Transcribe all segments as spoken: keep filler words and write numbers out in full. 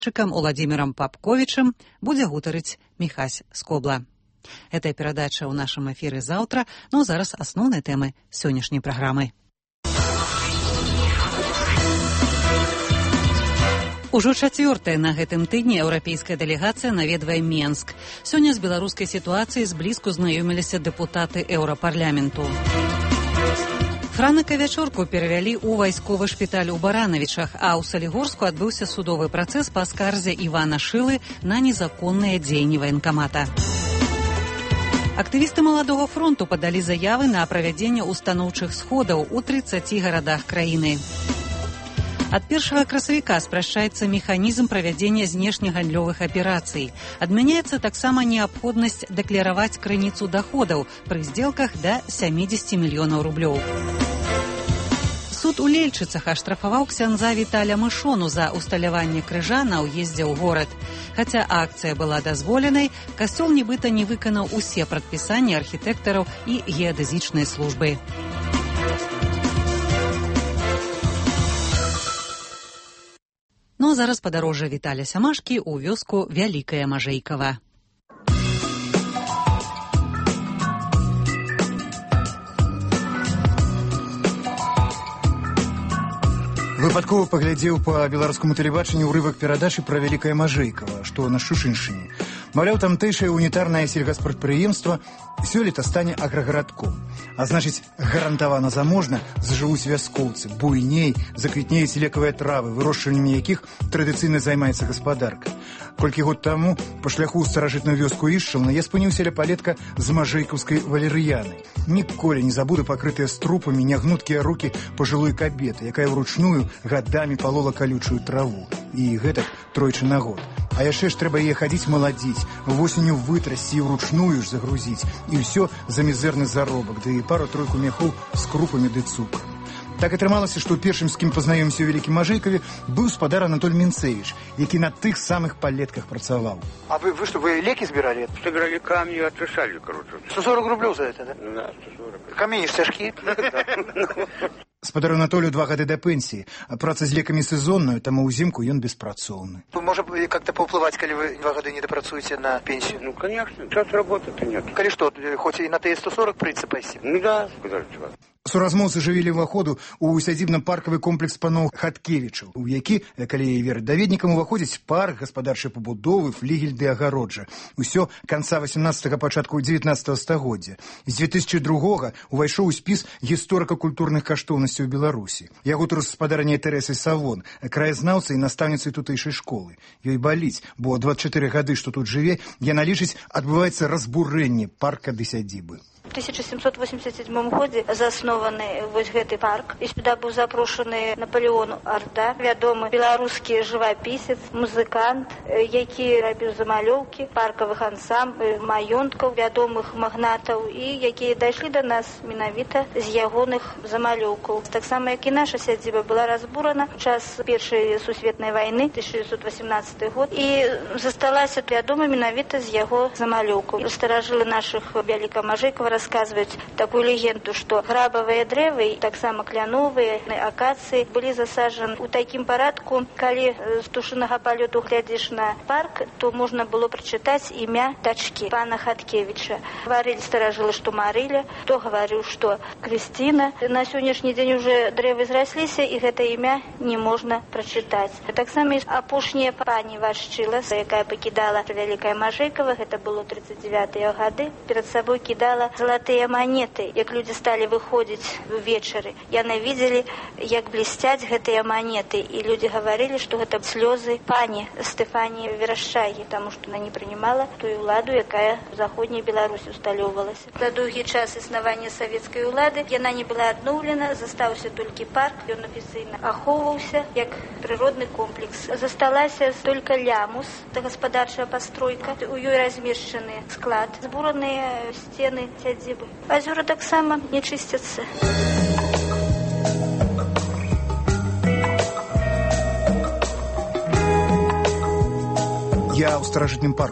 Чыкам Уладзімірам Папковічам будзе гутарыць Міхась Скобла. Гэтая перадача ў нашым эфіры заўтра, но зараз асноўныя тэмы сённяшняй праграмы. Ужо чацвёртая на гэтым тыдні еўрапейская дэлегацыя наведвае Менск. Сёння з беларускай сітуацыяй зблізку знаёміліся дэпутаты еўрапарламенту. Франыка вячорку перавялі ў вайсковы шпіталь у Баранавічах, а ў Салігорску адбыўся судовы працэс па скарзе Івана Шылы на незаконныя дзеянні ваенкамата. Актывісты Маладога фронту падалі заявы на правядзенне устаноўчых сходаў у трыццаці гарадах краіны. Ад першага красавіка спрашчаецца механізм правядзення знешнегандлёвых аперацый. Адмяняецца таксама неабходнасць дэклараваць крыніцу даходаў пры здзелках да сямідзесяці мільёнаў рублёў. Суд у Лельчыцах аштрафаваў ксяндза Віталя Мышону за усталяванне крыжа на ўездзе ў горад. Хаця акцыя была дазволенай, касцёл нібыта не выканаў усе прадпісанні архітэктараў і геадэзічнай службы. Ну а зараз падарожжа Віталя Сямашкі ў вёску Вялікая Мажэйкава. Выпадкова паглядзеў па беларускаму тэлебачанню ўрывак перадачы пра Вялікае Мажэйкава, што на Шушыншыне. Маўляў, тамтэйшае унітарнае сельгаспрадпрыемства сёлета стане аграгарадком. А значыць, гарантавана заможна зажывуць вяскоўцы, буйней заквітнеюць лекавыя травы, вырошчваннямі якіх традыцыйна займаецца гаспадарка. Колькі год таму па шляху ў старажытную вёску Ішчална я спыніўся ля палетка з мажэйкаўскай валерыянай. Ніколі не забуду пакрытыя струпамі нягнуткія рукі пажылой кабеты, якая ўручную гадамі палола калючую траву. І гэтак тройчы на год. А яшчэ ж трэба яе хадзіць маладзіць, восенню вытрасці і ўручную ж загрузіць. І ўсё за мізэрны заробак, ды і пару-тройку мяхоў з крупамі ды цукрам. Так атрымалася, што першым, з кім пазнаёмся ў Вялікім Мажэйкаве, быў спадар Анатоль Мінцевіч, які на тых самых палетках працаваў. А вы, вы что, вы леки сбирали? Собирали камни и отшишали, короче. сто сорок рублей за это, да? Да, сто сорок. Камень цяжкі? Спадару Анатолию два гады да пенсии, а праца з лекамі сезонную, таму ўзімку ён беспрацоўны. Можа как-то паўплываць, калі вы два гады не дапрацуеце на пенсию? Ну, конечно, час работы-то нет. Калі што, хоць і на тыя сто сорок прыйдзе пайсці? Ну да, сказали, чувак. Суразмоўцы жывілі ўваходу ў сядзібна-паркавы комплекс паноў Хаткевічаў, у які, калі верыць даведнікам, уваходзіць парк, гаспадарчай пабудовы, флігель ды агароджа. Усё канца васямнаццатага, пачатку дзевятнаццатага стагоддзя. З дзве тысячы другога увайшоў у спіс гісторыка-культурных каштоўнасцяў Беларусі. Яго тут гаспадарня Тэрэсай Савон, краязнаўцай і настаўніцай тутэйшай школы. Ёй баліць, бо дваццаць чатыры гады, што тут жыве, яна лічыць, адбываецца разбурэнне парка ды сядзібы. У тысяча семьсот восемьдесят седьмом годзе заснованы вось гэты парк, і сюда быў запрошаны Наполеон Арда, вядомы беларускі жывапісец, музыкант, які рабіў замалёўкі паркавых ансамбль, маёнткаў, вядомых магнатаў, і якія дайшлі да нас менавіта з ягоных замалёўкаў. Таксама, як і наша сядзіба была разбурана ў час першай сусветнай вайны, тысяча девятьсот восемнадцатый год, і засталася вядома менавіта з яго замалёўкаў. Старажылы нашых Вялікага Мажэйкава рассказывают такую легенду, что грабовые дрэвы, таксама кляновые, акации были засажены у таким парадку, калі з птушынага палёту глядзіш на парк, то можно было прочитать имя дачки пана Хаткевича. Говорили старажылы, что Марыля, кто говорил, что Кристина. На сённяшні дзень уже дрэвы зрасліся, і гэта імя не можна прочитать. Таксама апошняя пані Вашчыла, якая пакідала Вялікае Мажэйкава, гэта было тридцать девятыя гады, перед собой кидала золотые монеты. Як люди стали выходить увечары, яны видели, як блестять гэтыя монеты, и люди говорили, что это слезы пани Стефании Верашчагі, потому что она не принимала ту уладу, якая в Заходняй Беларуси усталёвалась. За доўгі час існавання савецкай улады яна не была адноўлена, застаўся толькі парк, ён афіцыйна ахоўваўся як прыродны комплекс. Засталася только лямус, это гаспадарчая пастройка, у ёй размешчаны склад, збураныя сцены сядзібы. Азёры таксама не чысцяцца. Я ў старажытным парку.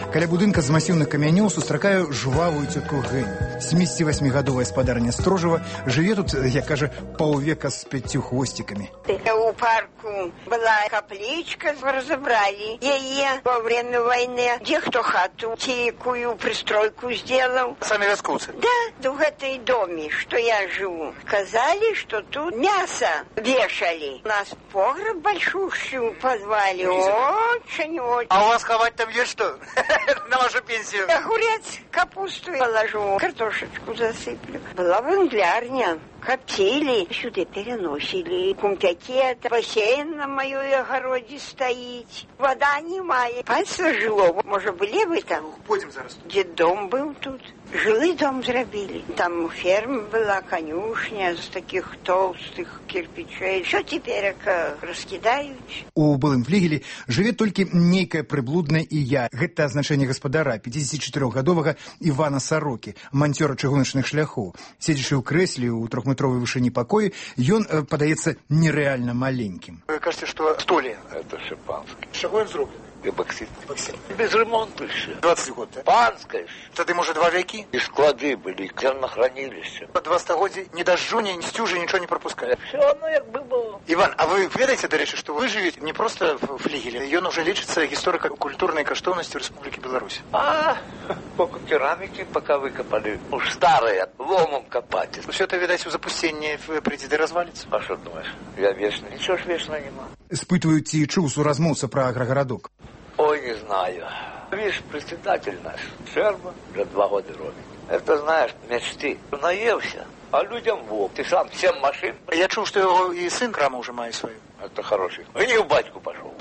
Каля будынка з масіўных камянёў сустракаю жвавую цётку Гэню. семидесятивосьмигадовая спадарня Строжева жыве тут, як кажа, паўвека з пяццю хвосцікамі. У парку была капличка, разобрали ее во время войны. Где кто хату, тикую, пристройку сделал. Сами вяскоўцы? Да, в этой доме, что я живу. Сказали, что тут мясо вешали. Нас погреб большущую позвали. Очень-очень. А у вас ховать там есть что? На вашу пенсию? Огурец, капусту положу, картошечку засыплю. Была венглярня. Коптили, сюда переносили. Кумпякет, бассейн на моей огороде стоит. Вода немає. Пальцы жило. Может, были вы там? Пойдем зараз. Дом был тут. Жилый дом зробили. Там ферма была, конюшня з таких толстых кирпичей. Что теперь раскидают? У былым флігелі жыве толькі нейкая прыблудная і я. Гэта азначэнне гаспадара, пятидесятичетырохгадовага Івана Сарокі, манцёра чыгуначных шляхоў. Седзячы ў крэсле ў трохметровай вышыні пакоі, ён падаецца нерэальна маленькім. Вы кажете, что столе? Это шампанское. С чего он зроблен? Эпоксид. Эпоксид. Без ремонта еще. двадцать год, да? Панское. Тады, может, два веки? И склады были, зернохранилище. По два стагоддзі ни дождю, ни стюжи, ничего не пропускает. Все оно як бы было. Иван, а вы ведаете, до речі, что вы живете не просто в флигеле, ён уже лечится историко-культурной коштовностью Республики Беларусь. А, пока керамики пока выкопали. Уж старые, ломом копать. Все это, видать, у запустения придет и развалится. А что думаешь? Я вечно. Ничего ж вечно нема. Спытваю, ці чуў суразмоўца пра аграгарадок. Ой, не знаю. Видишь, председатель наш, Шерба, уже два года робит. Это, знаешь, мечты. Наелся, а людям вок. Ты сам семь машин. Я чув, что его и сын краму уже має свою. Это хороший. И не в батьку пошел.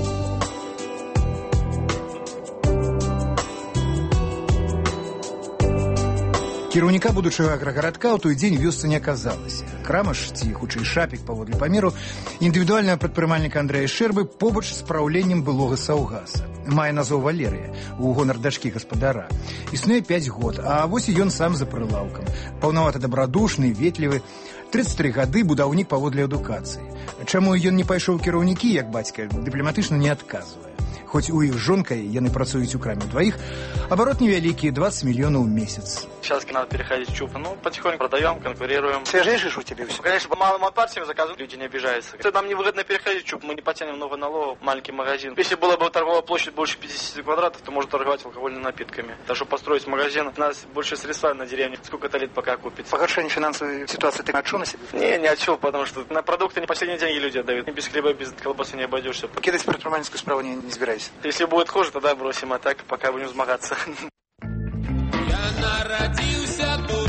Кіраўніка будучага аграгарадка ў той дзень вёсцы не аказалася. Крама ж, ці хутчэй шапік паводле памеру, індывідуальнага прадпрымальніка Андрэя Шэрбы побач з праўленнем былога саўгаса. Мае назву Валерыя, у гонар дачкі гаспадара. Існуе пяць год, а вось і ён сам за прылаўкам. Паўнавата дабрадушны, ветлівы. тридцать три гады, будаўнік паводле адукацыі. Чаму ён не пайшоў кіраўнікі, як бацька, дыпламатычна не адказвае. Хоць у іх з жонкай яны працуюць у краме двоих, оборот невеликий, двадцать миллионов в месяц. Сейчас надо переходить в ЧУП. Ну, потихоньку продаем, конкурируем. Свежее же у тебя все? Конечно, по малым партиям заказывают, люди не обижаются. Если нам невыгодно переходить в ЧУП, мы не потянем много налогов, маленький магазин. Если была бы торговая площадь больше пятидесяти квадратов, то можно торговать алкогольными напитками. Так что построить магазин, у нас больше средства на деревне. Сколько-то лет пока купить. Погоршение финансовой ситуации ты отчу на себе? Не, не отчу, потому что на продукты не последние деньги люди отдают. Без хлеба, без колбасы не обойдешься. Кидать предпринимательскую справу не, не собирайся. Если будет хуже, тогда бросим, а так пока будем змагаться. Я народился тут.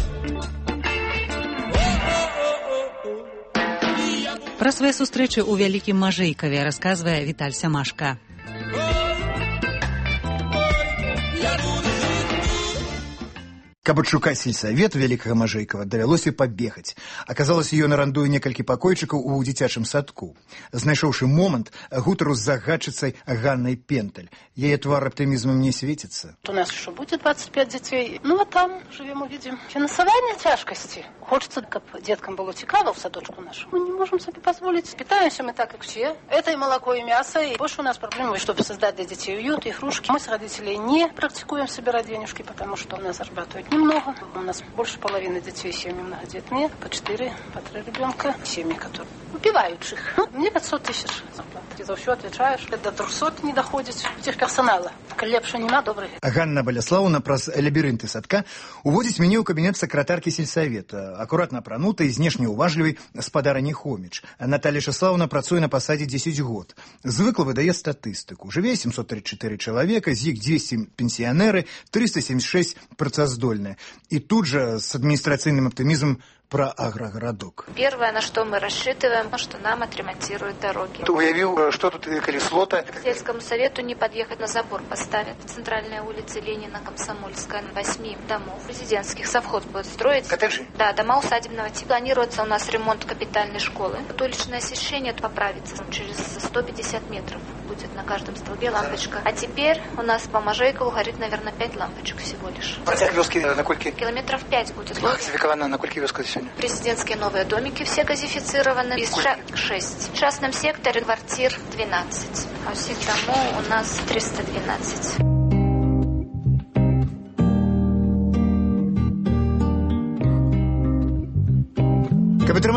Пра свае сустрэчы ў Вялікім Мажэйкаве расказвае Віталь Сямашка. Каб адшукаць сельсавет Вялікага Мажэйкава, давялося пабегаць. Аказалася, ён арандуе некалькі пакойчыкаў у дзіцячым садку. Знайшоўшы момант, гутару з загадчыцай Ганнай Пенталь. Яе твар аптымізмам не светіцца. У нас еще будет двадцать пять детей. Ну, а там живем, увидим. Финансование тяжкости. Хочется, как деткам было цікаво в садочку нашу. Мы не можем себе позволить. Питаемся мы так, как все. Это и молоко, и мясо. И больше у нас проблемы, чтобы создать для детей уют, игрушки. Мы с родителей не практикуем собирать денежки, потому что у нас зарабатывают немного. У нас больше половины детей семьи многодетные. По четыре, по три ребенка. Семьи, которые убивают их. Ну, мне пятьсот тысяч зарплат. Ты за все отвечаешь. До трехсот не доходит. Техперсонала. Лепше нема, добрый. Ганна Баляслаўна праз лабірынты садка уводзіць мяне ў кабінет сакратаркі сельсавета, акуратна апранутай, знешне уважлівай спадарыні Хоміч. Наталья Часлаўна працуе на пасадзе дзесяць год. Звыкла выдае статыстыку. Жыве семьсот тридцать четыре чалавека, з іх двести пенсіянеры, триста семьдесят шесть працаздольныя. И тут же с административным оптимизмом про агрогородок. Первое, на что мы рассчитываем, что нам отремонтируют дороги. Ты уявил, что тут колесо-то? К сельскому совету не подъехать, на забор поставят. Центральная улица Ленина, Комсомольская, восьми домов президентских совхоз будет строить. Коттеджи? Да, дома усадебного типа. Планируется у нас ремонт капитальной школы. Уличное освещение поправится. Через сто пятьдесят метров будет на каждом столбе лампочка. А теперь у нас по Мажейкову горит, наверное, пять лампочек всего лишь. Протяг вёски на кольки? Километров пять будет. Газификована на кольки вёска сегодня? Президентские новые домики все газифицированы. Из ша... шесть. В частном секторе квартир двенадцать. А всех домов у нас триста двенадцать.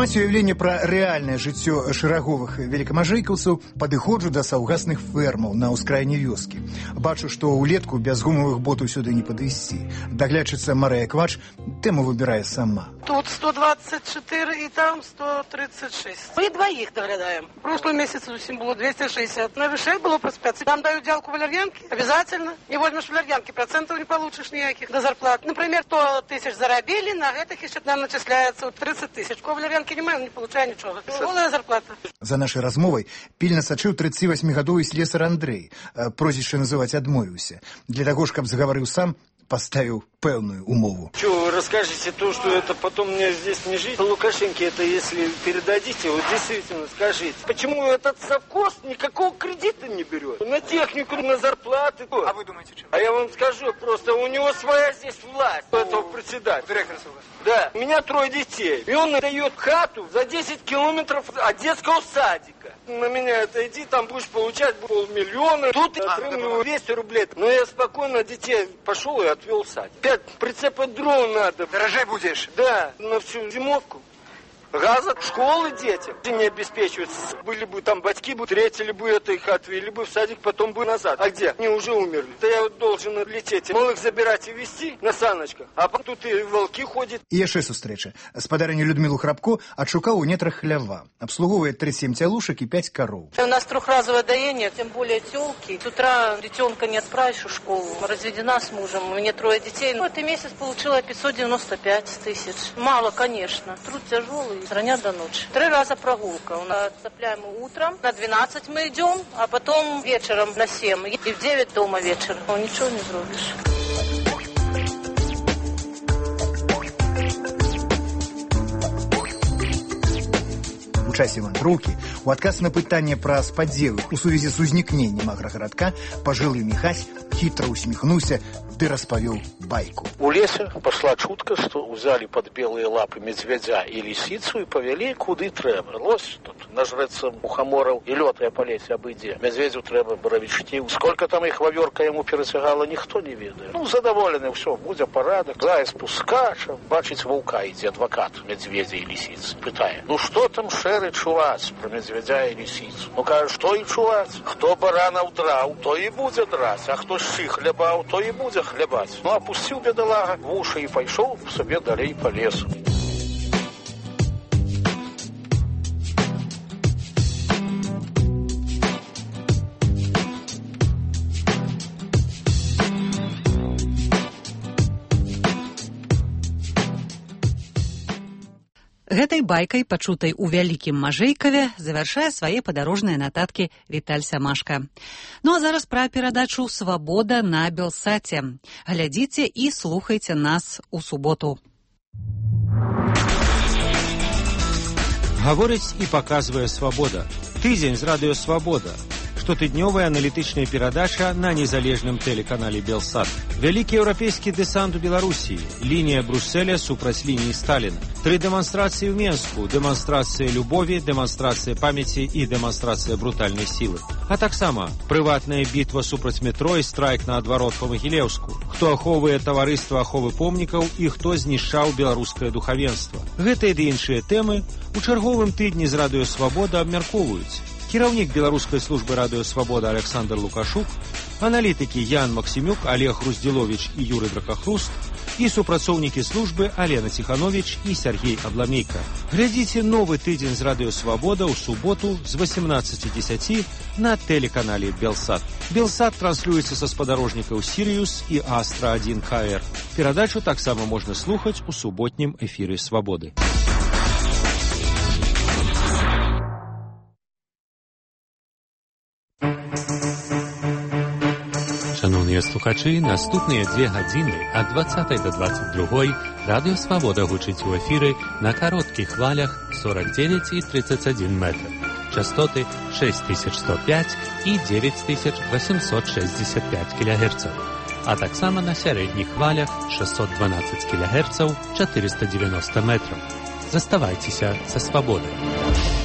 Каб маць уяўленне пра рэальнае жыццё шэраговых велікамажэйкаўцаў, падыходжу да саўгасных фермаў на ўскраіне вёскі. Бачу, што ўлетку без гумавых ботаў сюды не падысці. Даглядчыца Марыя Квач тэму выбірае сама. Тут сто двадцать четыре и там сто тридцать шесть. Мы двоих доглядаем. В прошлом месяце усім было двести шестьдесят. На вишей было по специи. Там дают делку валерьянки. Обязательно. Не возьмешь валерьянки, процентов не получишь никаких до зарплат. Например, сто тысяч заробили, на этих еще нам начисляется вот тридцать тысяч. Ко валерьянки не маю, не получаю ничего. Голая зарплата. За нашай размовай пільна сачыў тридцативосьмигадовы слесар Андрэй. Прозвішча называць адмовіўся. Для таго ж, каб загаварыў сам, поставил пэўную умову. Что, вы расскажете то, что это потом мне здесь не жить? Лукашенко это если передадите, вот действительно скажите. Почему этот совхоз никакого кредита не берет? На технику, на зарплаты. А вы думаете, что? А я вам скажу, просто у него своя здесь власть, у этого председателя. Директор совхоза. Да, у меня трое детей. И он дает хату за десять километров от детского садика. На меня это иди, там будешь получать полмиллиона. Тут я отрываю двести рублей. Но я спокойно детей пошел и отвел в садик. Пять прицепа дрон надо. Дорожей будешь? Да, на всю зимовку. Газа, школы детям не обеспечиваются. Были бы там батьки, бы встретили бы это, их отвели бы в садик, потом бы назад. А где? Они уже умерли. Да я вот должен лететь, малых забирать и везти на саночках. А потом тут и волки ходят. І яшчэ сустрэча. Спадарыню Людмилу Храбко адшукаў у нетрах хлява. Обслуговывает тридцать семь тялушек и пять коров. У нас трехразовое доение, тем более тёлки. С утра ребенка не отправишь в школу. Разведена с мужем, у меня трое детей. Ну, этот месяц получила пятьсот девяносто пять тысяч. Мало, конечно. Труд тяжелый. С рання до ночи. Три раза прогулка. У нас цепляем утром, на двенадцать мы идем, а потом вечером на семь. И в девять дома вечером. Ну, ничего не зробишь. У часе вандроўкі, у адказ на пытанне пра спадзевы у сувязі з узнікненнем аграгарадка, пажылы Міхась хитро усмехнулся, ды распавёў байку. У лесе пошла чутка, что взяли под белые лапы медведя и лисицу и повели куды трэба. Лось тут нажрэцца мухоморов и лётая по лесе обыдзе. Медведю трэба боровички. Сколько там их вавёрка ему перецягала, никто не ведает. Ну, задоволены, все, будзе парадок. Заяц пускача, бачыць ваўка ідзе адвокат медведя и лисицы. Пытае, ну что там шэры чуваць про медведя и лисицу? Ну, кажа, что и чуваць? Хто барана удраў, то и будзе драць, а хто шчы хлябаў, то и будзе хлябаць. Ну, опустил бедолага в уши и пошел себе далей по лесу. Гэтай байкай, пачутай у вялікім Мажэйкаве, завяршае свае падарожныя нататкі Віталь Самашка. Ну а зараз пра перадачу «Свабода» на Белсаце. Глядзіце і слухайце нас у суботу. Гаворыць і паказвае «Свабода». Тыдзень з радыё «Свабода». Штотыднёвая аналітычная перадача на незалежным тэлеканале «Белсат». Вялікі еўрапейскі дэсант у Беларусі. Лінія Брусселя супраць лініі Сталіна. Тры дэманстрацыі ў Менску. Дэманстрацыя любові, дэманстрацыя памяці і дэманстрацыя брутальнай сілы. А таксама прыватная бітва супраць метро і страйк наадварот па Магілеўску. Хто ахоўвае таварыства аховы помнікаў і хто знішчаў беларускае духавенства. Гэтыя ды іншыя тэмы у чарговым тыдні з радыё «Свабода» абмяркоўваюць. Кіраўнік беларускай службы радыё «Свабода» Александр Лукашук, аналітыкі Ян Максімюк, Олег Груздзіловіч і Юрый Дракахруст і супрацоўнікі службы Алена Ціхановіч і Сергей Абламейка. Глядзіце новы тыдзень з радыё «Свабода» ў суботу з восемнадцати десяти на тэлеканале «Белсат». «Белсат» транслюецца са спадарожнікаў «Сіриус» і «Астра один ка эр». Перадачу таксама можна слухаць у суботнім эфіры «Свабоды». Шановныя слухачы, наступныя дзве гадзіны ад дваццатай да дваццаць другой радыё «Свабода» гучыць у эфіры на кароткіх хвалях сорок девять и тридцать один метр. Частоты шесть тысяч сто пять и девять тысяч восемьсот шестьдесят пять килогерцаў. А таксама на сярэдніх хвалях шестьсот двенадцать килогерцаў, четыреста девяносто метров. Заставайцеся са «Свабодай».